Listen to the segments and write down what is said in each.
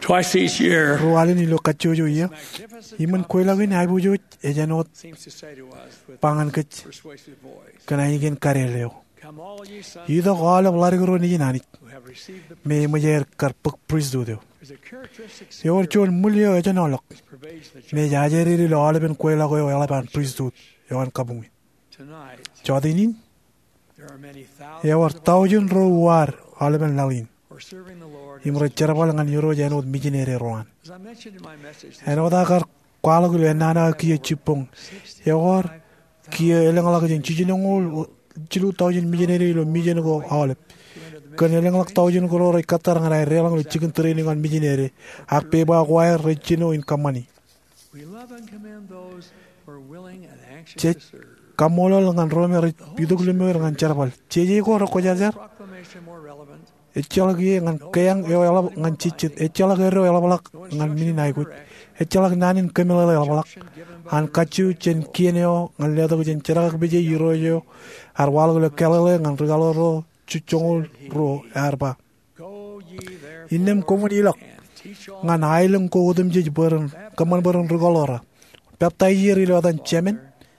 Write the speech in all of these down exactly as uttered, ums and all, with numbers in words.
Twice each year, rualin ilo kachojo iya iman koilagin aibujo ejanot seems to say to us with pangan kech persuasive voice, kana igen kareleo come all ye sons ido gala blargro ni nani who have received the me majer kar puk prisdo deo There's a characteristic yor chol mulyo ejanolok which pervades the church me jajeri lo alben koilago yo alaban prisdo yon kabung tonight. chodinin There are many thousands yor of thousand ro war alben lawin who are serving the Lord. imre charabal ngan yoro janot mijinere roan As I mentioned in my message, enoda kar kwalagul enana kiye chipong yor kiye elengalag jen chijinongol chilu thousand mijinere lo mijenego alep kan elengalag thousand ko ro katar ngara relang lo chicken training on mijinere akpe ba wire rechino in kamani we love and commend those who are willing and anxious Che- to serve. kamolo ngan romer biduglumer ngan charabal cheje ko ro ko jarjar Proclamation more relevant. echalag ye ngan kayang yo yala ngan chichit echalag ero yala balak ngan mini naigut echalag nanin kamela yala balak han kachu chen kieneo ngan ledo chen charag beje yiroyo arwal lo kelele ngan regalo ro chuchongol ro arba Go ye therefore inem komuni lak and teach all ngan aileng ko udem je baran kaman baran regalora baptai yeri lo dan chemen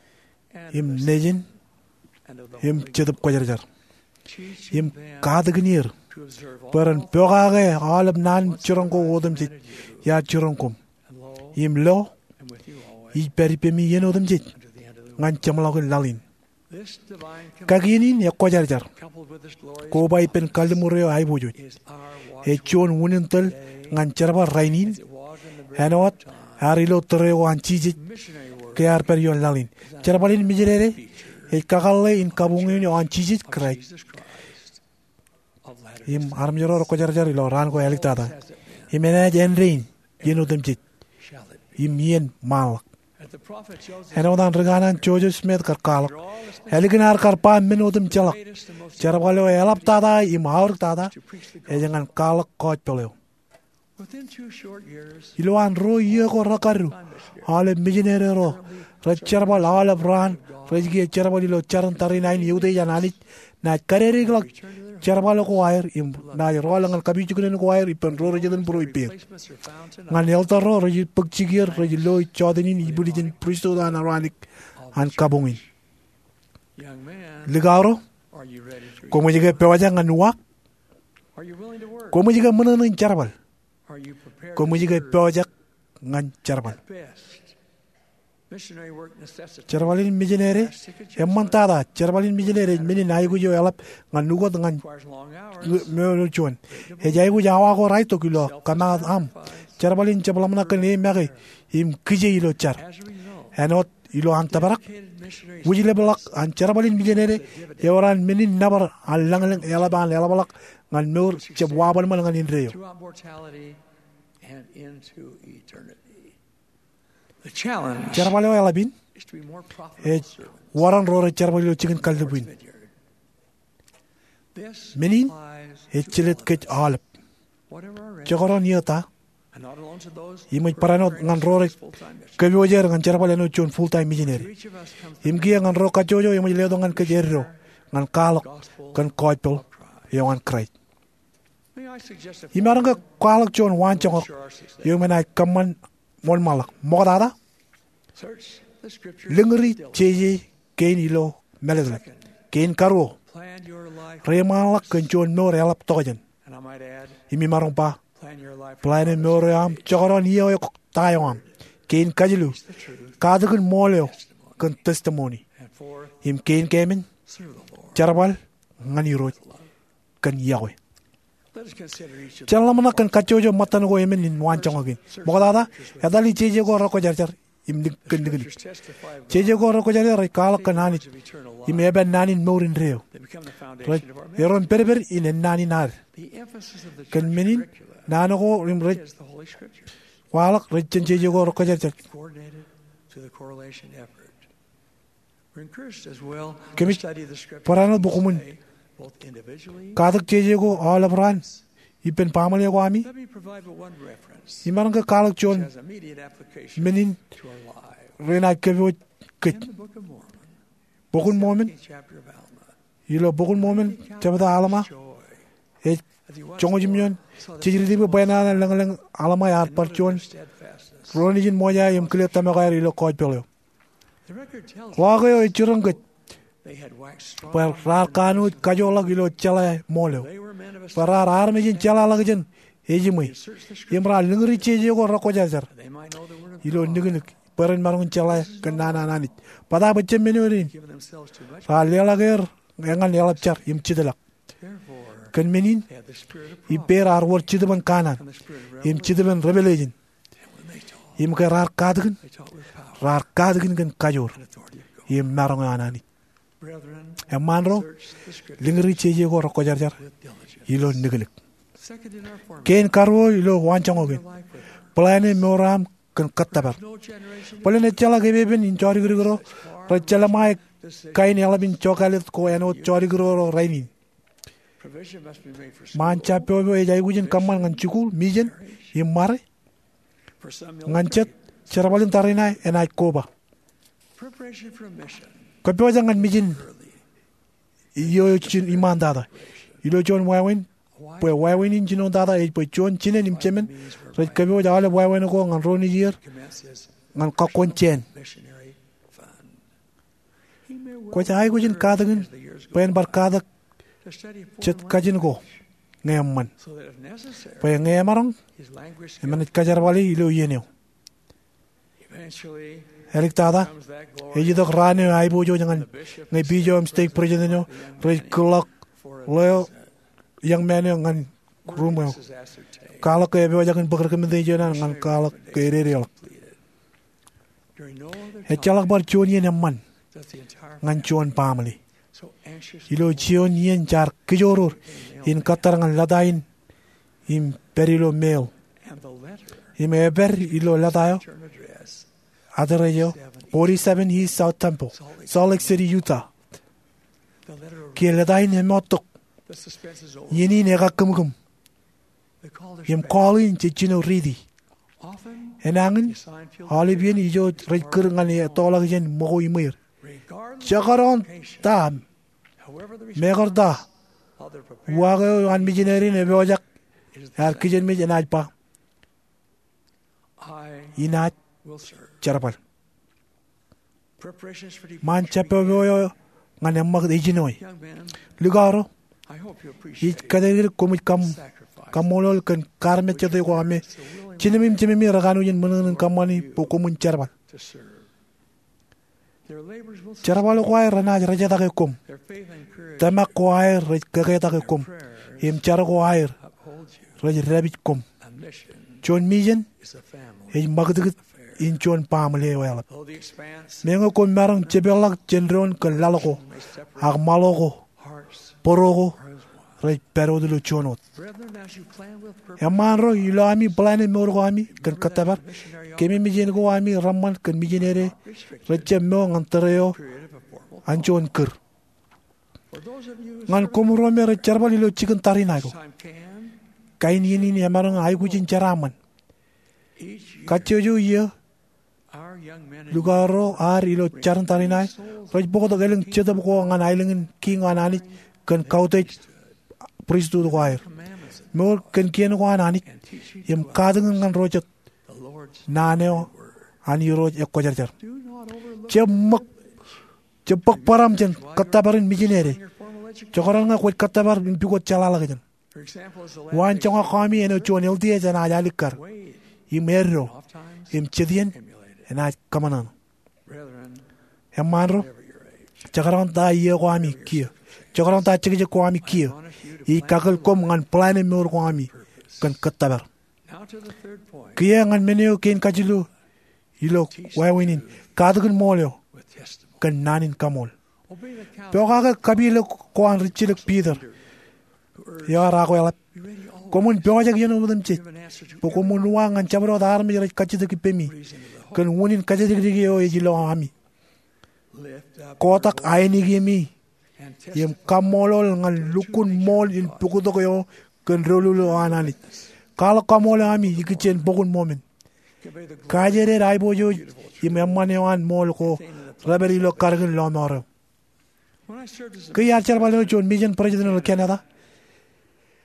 and im nejin and of the im Holy chedup ko jarjar teaching im them kaadgnir to observe all baran pogage alab nan churong ko udem je ya churong kom and lo, im lo and with you always i peri pemi yen udem je unto the end of the world. ngan chamlago lalin This divine command, kaginin ya ko jarjar coupled with this glorious ko bai pen kalmureo ai bojo is our e chon wunintel ngan charba rainin as it was in the very hanot harilo treo anchiji missionary work kayar per yon lalin charbalin mijere e kagalle in kabungin yo anchiji of krai Jesus Christ of latter im armjoro ko jarjar lo ran ko eliktada has it been, imena jenrin yenudem je shall it be. im yen mal As the prophet Joseph henodan reganan jojo smet kar kalak for all his eliginar kar pa minudem chalak greatest and most charbalo elaptada im haur tada to preach the e gospel. jangan kalak ko peleo Within two short years, iluan ro ye ko rakaru I'm missionary. ale mijinere ro racharbal ala bran rajgi charbal lo charan tari nain yude janani na karere glak Return to their charbal ko wire im na rolangan kabi chuknen ko wire ipen ro rajan bro ipen placements are found tonight. ngan elta ro raji pagchigir raji lo chodini ibulijin pristo da naranik an kabungin Young man, ligaro are you ready to ko mujige pewaja ngan wak Are you willing to work? ko mujige menenin charbal Are you prepared ko to mujige serve? pewaja ngan charbal At best, missionary work necessitates charbalin mijinere emmantada charbalin mijinere mini naigu jo elap ngan nugo ngan requires long hours, mero chon e jaigu jawa ko raito kilo kana am charbalin chablamna kan e magi im kije ilo char as a result, enot ilo an tabarak dedicated missionaries wujile balak an charbalin mijinere ewaran mini nabar alangalang elaban elabalak ngan nur chabwaban man ngan inreyo throughout mortality and into eternity. The challenge charbalo elabin is to be more e profitable servants waran rore charbalio chicken in the Lord's kaldubuin vineyard. This Menin, applies e to chilet all, kech alep whatever our rank, chogoro niota and not alone to those imay who are paranot preparing ngan to rore serve full-time mission. kabiwajer ngan charbaleno chon full time To missionary each of us comes the imgi ngan ro kajojo imay ledo ngan kajerro ngan kalok gospel kan koipel of Christ. yo ngan krait May I suggest a imaranga kalok chon wanchong ensure our success? yo menai kaman mon malak mogada Search the scriptures lingri diligently. cheje kein ilo meledre kein karo Plan your life, remalak kan chon no relap tojen and I might add, imi marong pa plan your life. plane more am chogoron yo yo tayom kein kajilu Preach the truth, kadukun moleo kan testimony and fourth, im kein kemen serve the Lord. charbal ngani ro kan yawe Let us consider each of chalamana kan kachojo matan go yemen in wanchong agin mogada yadali cheje go ro ko jarjar im dik kan the digli scriptures testify of cheje go ro ko jarjar kala kan nani words of eternal im life. eben nani morin reo They become the foundation of our ministry. yeron berber in nani nar The emphasis of the kan church menin curricula nano go im re is the Holy Scriptures, walak rechen cheje go ro ko jarjar coordinated to the correlation effort. We're encouraged as well to Kami study the Scriptures parano bukumun today, both individually. kadak cheje go all abran ipen pamale go ami Let me provide but one reference imaranga kalak which chon has immediate application menin to our lives. rena kevo In ket the Book of Mormon, bokun momen seventeenth chapter of Alma, yilo bokun momen tabada alama joy e chongojimyon chijridibe bayana lang-lang alamay arparchon ronijin moya yam kle tamagayar ilo kojpelyo wagayo ichurangit par rar kanu kajolag ilo chala molyo parar armejin chala lagjen ejimay yamra lingri cheje go rakojajar ilo nignik paran marung chala kanana nanit pada bachem menorin ra lelager ngan yalapchar yim chidalak kan menin iper arwor chidaban kanan yim chidaban revelation yim ka rar kadgen rar kadgen kan kajor yim marung anani emanro lingri cheje go rakojajar ilo nignik ken karwo ilo wanchangogen plane moram kan kattabar plane chala gebeben in chori gro ra chala mai kain elabin chokalet ko eno chori gro rainin mancha pyo e jai gujin kamman ngan chikul mijen yimare nganchet charabalin tarina enai koba ko pyo jangan mijin iyo chin imandada ilo jon wawin pues wawin in chino dada e pues jon chinen imchemen re kabyo jale wawin ko ngan roni yer ngan ka konchen ko jai gujin kadagin pen bar kadak chet kajin ko ngeman pe ngemarong emanit kajar wali ilo yeneo elik tada ejidok rane ai bojo jangan ngai bijo am steak presidentno re klok leo yang mene ngan rumo kala ke be jangan bakar ke mende jana ngan kala ke rerel e chalak bar chon yen man ngan chon pamali ilo chion yen jar kijoror in katar ngan ladain im perilo mail im eber ilo ladayo adreyo forty-seven East South Temple, Salt Lake City, Utah. Ki ladain hemotok yeni nega kumkum yem calling chichino ridi enangin halibien ijo rekur ngani tolak jen mo imir chakaron tam megarda wago an mijineri ne bojak ar kijen mij enaj pa inaj charapal man chapeyo ngane mag ejinoi lugaro ich kader komit kam kamolol kan karme chete ko ame chinemim chimemi raganu yin munen kamani pokomun charban charabalo ko ay rana raja ta kom tama ko ay raj ta kom im char ko ay raj rabit kom chon mijen e magdug in chon pamle wala mengo ko marang chebelak chenron kan laloko ag maloko porogo rej pero de luchonot yamanro ilami plane morgami kan katabar kemi mijen go ami ramman kan mijenere reche mo ngantareo anchon kur ngan komuro mere charbal ilo chicken tarinago kain yini ni yamarang ay gujin charaman kachoju ye lugaro ar ilo charan tarinai rej bogo geleng chedam ko ngan ailengin king anani kan kaute priesthood do choir mor kan kien ko anani yem kadeng ngan rojat naneo ani roj ek kojarjar chemak chepak param jen katabarin mijinere chokoran nga ko katabar bin pigo chalala gajan wan chonga khami eno chonel die jana alikar imero im chedien ena kamanan yamanro chakaran ta ye ko ami kia chakaran ta chige ko ami kia i kakal kom ngan plane mor ko ami kan katabar kia ngan meneo ken kajilu ilo wawinin kadgun molyo kan nanin kamol peoga kabilo ko an richilek peter ya ra ko yala komun peoga yeno mudam che pokomun wangan chabro dar mi kachide ki pemi kan wonin kachide ki yo ejilo ami kotak aini gimi yem kamolol ngal lukun mol in pukudo ko kan rolulo anani kala kamol ami ikichen bokun momen kajere rai bojo yem amane wan mol ko raberi lo kargin lo maro ke yar charbalo chon mijen president Canada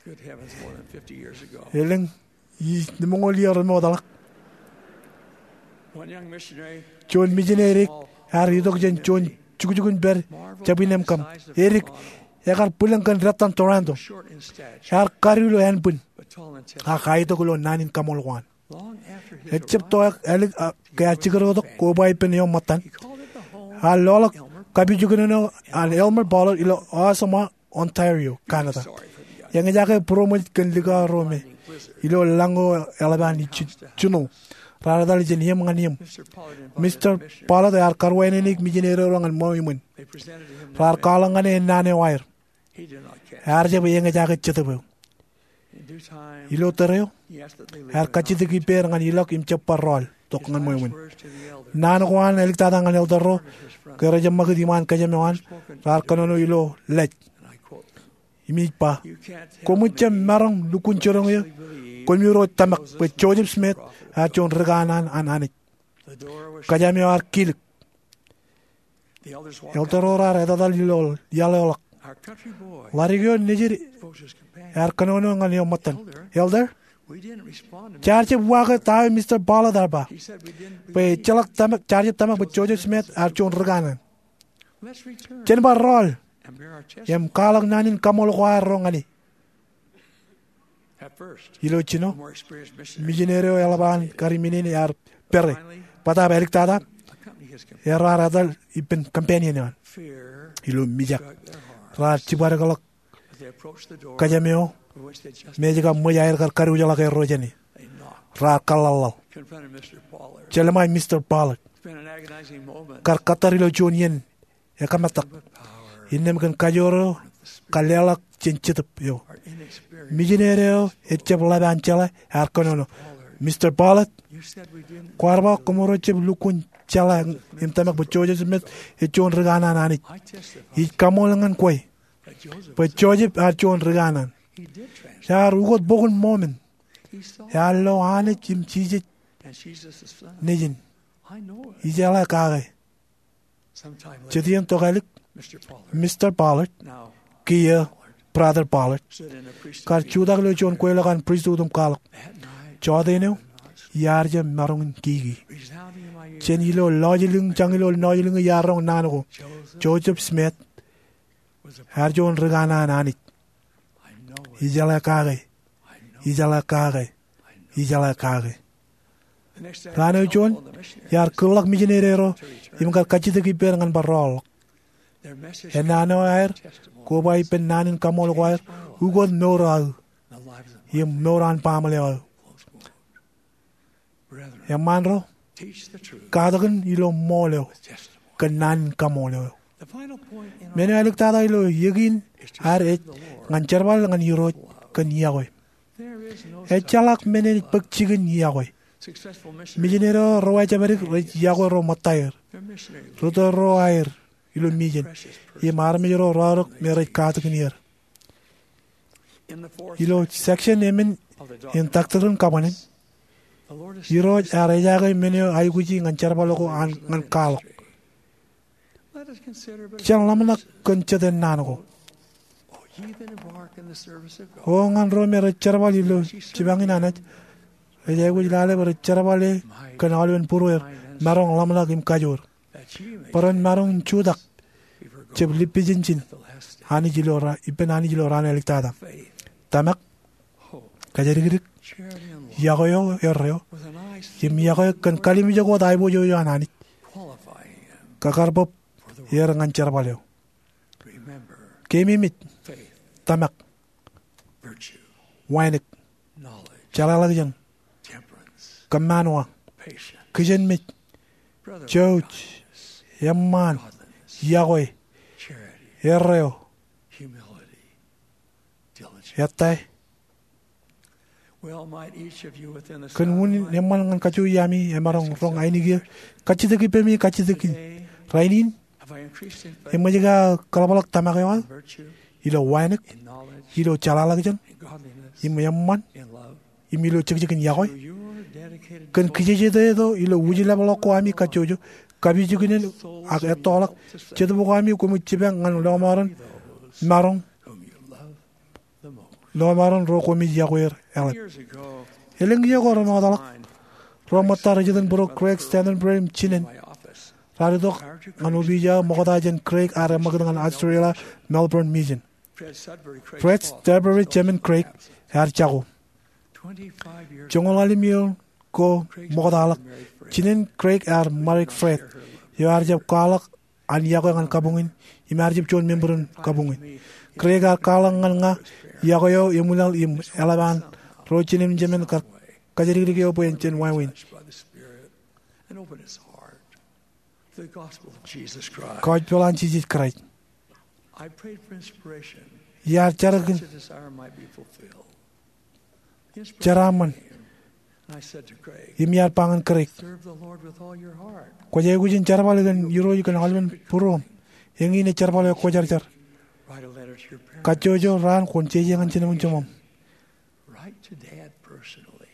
Good heavens, more than fifty years ago. Eleng i nimongoliar mo dalak. One young missionary John missionary har idok jen John chukuchukun ber jabinem kam. Eric yakar pulang kan ratan Toronto. short in stature, Har karilo yan pun. but tall in Ha testimony. kai to kulo nanin kamolwan. Long after his Echep to elik kaya chikaro to ko bai pen yo matan. he called it the home Ha lolak Elmer. kabi jukuno an Elmer Ballard ilo Osama Ontario Canada. Sorry for the young Yang jake promo kan liga rome. blizzard. Ilo lango elabani chuno. Radal jen yem nganiam. Mister Pollard invited Mister the missionary. Pala yar karwaine nik mijinero rangan moimun. They presented to him the Rar menu. kalangane nane wire. He did not catch. Yar je yang jake chetabu. In due time, Ilo tereo he asked that they leave yar the kachiti ki per ngan ilok im chepar rol tok His ngan last moimun. words to the elder Nan kwan elik tadang ngan elder ro his front kera jam magdiman kajamewan spoken rar kanono ilo lech and I quote, imi pa. "You can't tell Komucha me marang lukun chorong yo. believe Kolmiro tamak pe Joseph Smith ha chon reganan an anit. the door was Kajame war kilik. the elders walked Elder out. ro rar edadal ilo yalolak. Our country boy Larigyo nijiri spoke to his companion. yar kanono ngan yo matan. Elder We didn't respond to him. charge waga tayo Mister Bala darba. He said we didn't Pe believe. chalak tamak charge tamak pe Joseph Smith ar chon reganan. Let's return Chen bar rol and bear our chest. yam kalang nanin kamol kwar rongani. At first, Ilo the chino more experienced missionary mijenero yalaban kariminin yar perre. finally Pata belik tada accompanied his companion. yar rar adal ipen companion yan. Fear Ilo mijak struck their heart rar chibar galak as they approached the door kajameo for which they just meja mojair kar karu jala kay rojani. they knocked. Rar kalal Confronted Mister Pollard. chelamay Mister Bala It's been an agonizing moment. kar katarilo chonyen ya kamatak But power innem kan kajoro kalelak chenchitep yo. are inexperienced. Mijenero etchep laban chala ar kanono. Pollard, Mister Bala you said we didn't. kwarba komoro chep lukun chala imtamak bo Joseph Smith e chon reganan anit. I testify I kamolangan koy that Joseph pe Joseph ar chon reganan. he did translate. Ya rugot bogun momen He saw ya lo ane chim chije and Jesus' the son. nejin I know it. ijala kage. Sometime later, Chedian togalik Mister Pollard, Mister Ballard now kia Pollard, brother Ballard stood in a priesthood kar meeting chudak lo chon koy lagan priesthoodum kalak that night. chodeno Not yarje marong kigi resounding in my ear. chen ilo lojiling changilo nojiling yarong nanago Joseph Joseph Smith was a har chon regana anit I know it. ijala kage I know. ijala kage I know. ijala kage The next day, Rano I John, told the missionaries yar kulak mijenero to return. imkar kachite ki per ngan barol Their message enano air testimony ko bai pen nanin kamol kwair ugod noral the lives of yem noran pamale close quote. Brethren, yam manro teach the truth kadagan ilo molo with testimony. kan nanin kamolo The final point in our meno alik tada ilo yegin is to har serve et the Lord. ngan charbal ngan yiro kan yagoy There is no e chalak menen pekchigin yagoy successful missionary. mijenero roa chaberik yagoy ro matayr Their missionary roto ro air ilo mijen precious person. ye mar mijero rarok mere kataknir In the fourth ilo section emen of the in doctrine, taktarun kabanen the Lord is yiro are yagoy meno ayguji ngan charbal ko an ngan kalok Let us consider but chan lamna kan chaden nanago oh, ye that embark in the service of God. o ngan ro mere charbal ilo chibangin anat ayguji lale ber charbale Might kan alwen purwer find and marong lamna kim kajur that ye may paran marong chudak be forgotten cheb lipijin chin at the last day. hani jilora ipen hani jilora ne liktada Faith, tamak hope, kajarigirik charity, and love yagoyo erreo with an eye yim yagoy kan kalimi jago dai bo yo anani qualifying him kakarbop for the work. yer ngan charbaleo Remember kemi mit faith, tamak virtue, wainik knowledge, chalalagjan temperance, kamanwa patience, kijen mit brotherly Church. kindness, yamman godliness, yagoy charity, erreo humility, diligence. yatai Well, might each of you within the kan sound of wuni my nemal ngan kachu yami emarong rong ainigi kachideki pemi kachideki day, rainin have I increased in faith, emajiga kalabalak tamakewa in virtue, ilo wainik in knowledge, ilo chalalagjan in godliness, im yamman in love? im ilo chikchikin yagoy Through your dedicated kan devotion kijije do ilo wujila balo ko ami kachojo kabi jiginen ak etolak chedo ko ami ko mu chibang ngan lo maran those marong whom you love the most. lo maron ro ko mi yagoyer elep Years ago, eleng yagor ma dalak mine, ro matar jeden bro Craig Stanton Brim chinen my office, radok ngano bija mogodajen Craig are magadan Australia Melbourne Mission Fred Sudbury, Craig Fred Falls, Sudbury those Chairman Craig absent. har chago twenty-five years jongolali miol ko Craig's mogodalak married Fred. chinen Craig ar Marek Fred yo arjab kalak an yago ngan kabungin imarjib chon memberun kabungin Craig ar kalang ngan nga yago yo imulal im elaban ro chinen jemen kar kajeri rig yo poen chen wawin Touched by the Spirit and open his heart to the gospel of Jesus Christ. koj polan chijit Craig I prayed for inspiration. yar charagin Such a desire might be fulfilled. Inspiration charaman came, and I said to Craig, im yar pangan Craig serve the Lord with all your heart. ko jey gujin charbal gan yuro kan halmen purom yengi ne charbal ko jar jar Write a letter to your parents. kachojo ran kon cheje ngan chen mun chomom Write to Dad personally.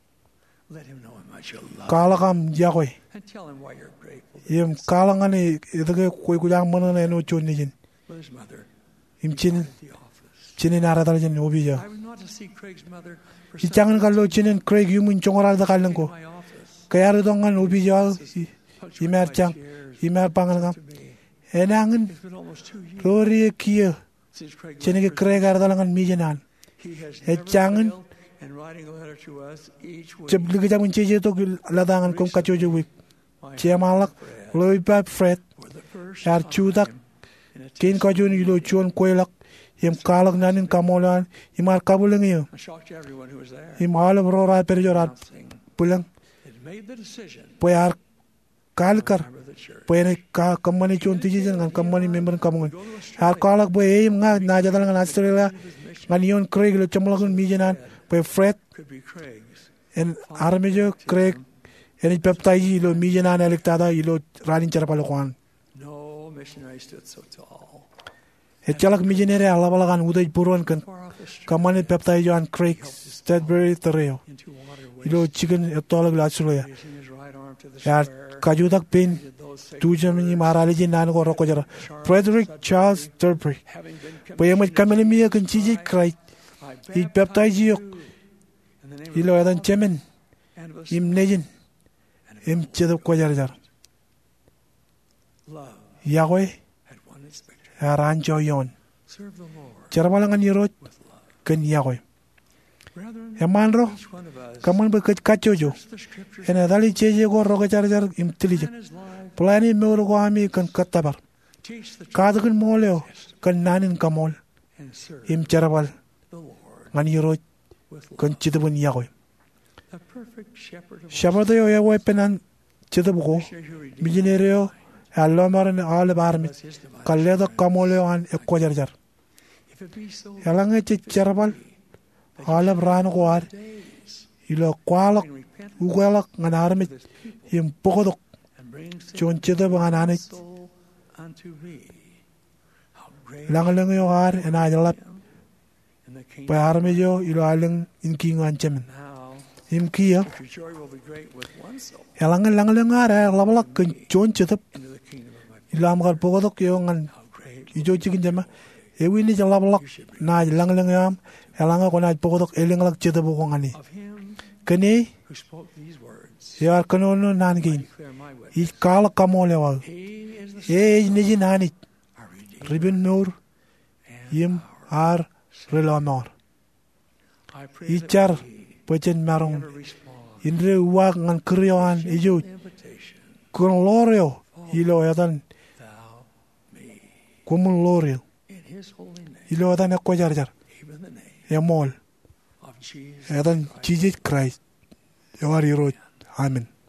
Let him know how much you love him. kala kam jagoy And tell him why you're grateful. yem kala ngane edage koy gujang mana ne no chonni jin With his mother im chin at the office. chinin ara dal jin obija I was not to see Craig's mother for i changan kallo chinin Craig yumun chongoral da kallan ko my office. kayar dongan obija Punctuate imer my chang tears imer pangan kam to me. enangen It's been almost two years rori kiye since Craig chinige left for Craig ar dal ngan mijenan He has e never changan failed in writing a letter to us each week. chep lige jang cheje to ladangan kom kachojo wik My chemalak Fred, loy pap Fred for the first yar chudak time in a kin text, kajon yulo chuon koylak yem kalak nanin kamolan imar kabuleng yo I shocked everyone who was there. im hal bro ra perjorat Announcing pulang it made the decision poyar kalkar to member of the church. poyene ka kamani chon tiji jan ngan kamani member kamungan har kalak boy em nga na jadal ngan Australia ngan yon Craig lo chamlagun mijenan poy Fred Could be Craig's. en armejo Craig en peptaji lo mijenan electada ilo ranin charpal kwan No missionary stood so tall. e chalak mijenere alabalagan udai puron kan Far off the street kamani peptaji jan Craig Stedbury tereo into water ilo waste, chicken etolak la Australia raising his right arm to the yar square. kajudak pin Did those sacred tujamni words, marali jin nan ko roko jara Frederick Charles Sudbury having been poyem kameli mi kan chiji Craig I i peptaji baptize yok you in the name of ilo yadan chemen and of the im nejin and of im chedo ko jar jar love yagoy had won its victory. aran joyon Serve the Lord charbalangan yiro with love. kan yagoy Brethren, emanro each one of us kaman be kachojo search the scriptures ena dali cheje go roko jar jar im tilije plan his life, plani mewro ko ami kan katabar teach the truth, kadagin moleo kan nanin kamol and serve im charbal the Lord ngan yiro with love. kan chidbun yagoy The perfect shepherd of all shabado yo yagoy penan chidbugo missionary who redeemed mijinereo allo maran ale barmi us his divine kalledo kamoleo an e ko jar jar If it be so, yalange che charbal ala bran ko ar days ilo kwalak and repent ugalak ngan armi with his people im pogodok and bring chon chede banganane soul unto me. How great langaleng yo ar ena jalap in the kingdom. pa armi yo ilo aleng in kingan chemen Now, im kiya if your joy will be great with one soul yalange langaleng ar labalak kan chon chede into the kingdom of my people, ilo amgal pogodok yo ngan how great ijo chikin jema ewi ni jalabalak na langaleng yam yalanga ko na pogodok elengalak chede bo ngani of him kene who spoke these words. yar kanono nangin Declare my witness. i kala kamolewa He is the e ni jinani our Redeemer ribin nur and yim ar relamor I pray i that char we pochen marong never respond inre uwag ngan kriyoan ijo to the invitation, kun lorio ilo yadan thou me, kumun lorio in his holy name, ilo yadan ko jar jar even the name yamol of Jesus yadan Christ. Jesus Christ yawari ro amen